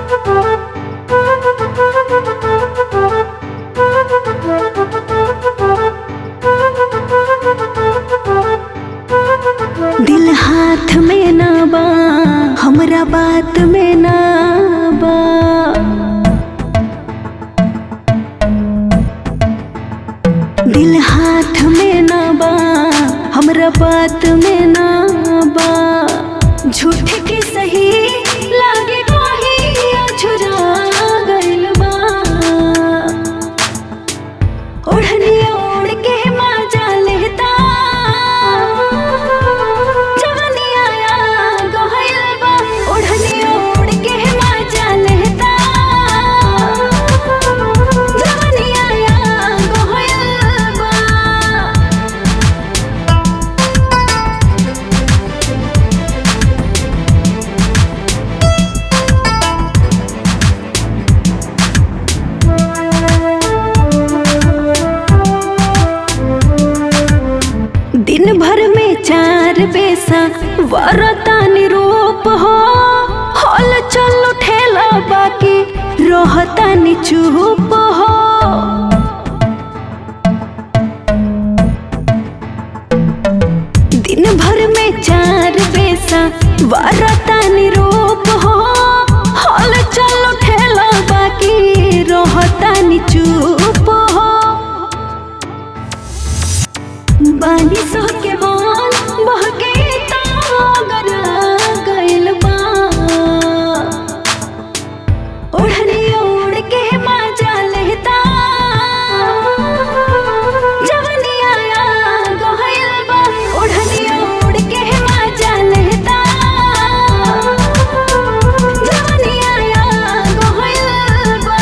दिल हाथ में ना बा, हमरा बात में ना बा। दिल हाथ में ना बा, हमरा बात में ना बा। झूठ की सही लागे कोही अछुरा गइल बा। ओढ़नी ओढ़ के मजा लेता जवानी आया गइल बा। ओढ़नी ओढ़ के मजा लेता जवानी आया गइल बा। दिन भर में 4 पैसा वरतानी रूप हो। हल चल उठेला बाकी रहतानी चुप हो। दिन भर में 4 पैसा वरतानी रूप हो। हल चल उठेला बाकी रहतानी चुप हो। बानी सो के मान बहके तागर गइल बा। ओढ़नी ओढ़ के मजा लेता जवानी आया गइल बा। ओढ़नी ओढ़ के मजा लेता जवानी आया गइल बा।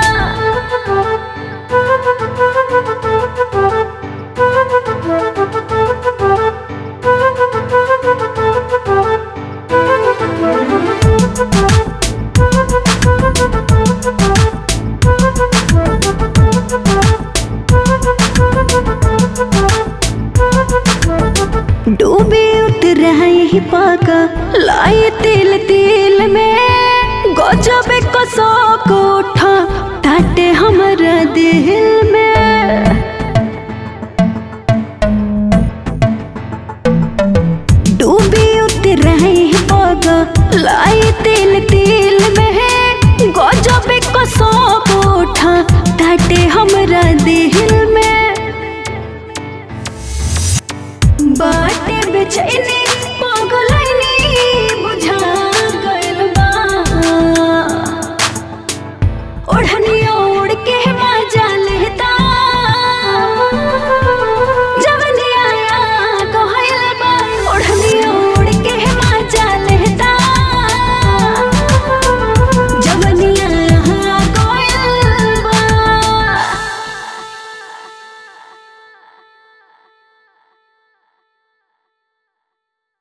डूबे उतर ही पाका लाए तिल तिल में। गजब कसो को उठा टाटे हमरा दिल में। डूबे उतर ही पाका लाए